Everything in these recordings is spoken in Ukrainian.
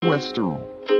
Western.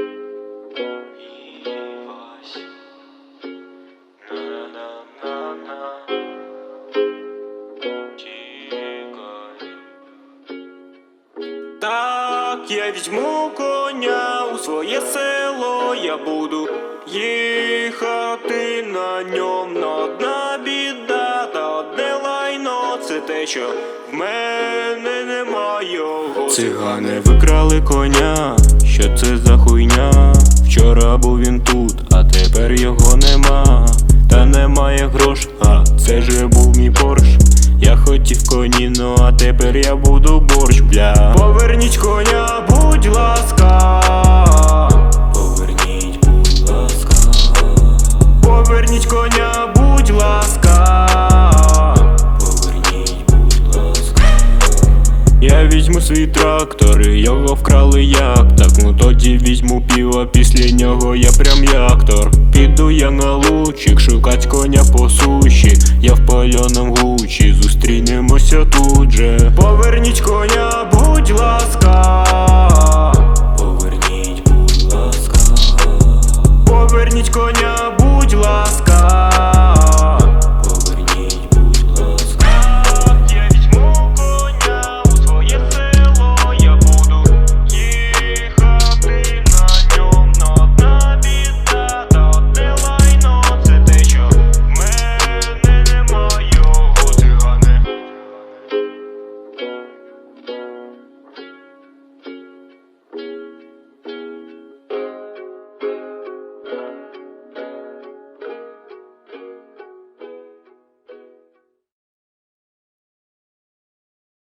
Так, я візьму коня у своє село, я буду їхати на ньом. Но одна біда та одне лайно, це те, що в мене нема його. Цигани викрали коня, що це за хуйня? Вчора був він тут, а тепер його нема. Та немає грош, а це же був мій Порш. Я хотів коніно, а тепер я буду борщ, бля. Поверніть коня, будь ласка. Поверніть, будь ласка. Поверніть коня, будь ласка. Поверніть, будь ласка. Я візьму свій трактор, його вкрали як так. Ну тоді візьму пиво, після нього я прям як актор. Піду я на лучик, шукать коня по суші. Я в пальоному гучі, зустрінемося тут же. Поверніть коня, будь ласка.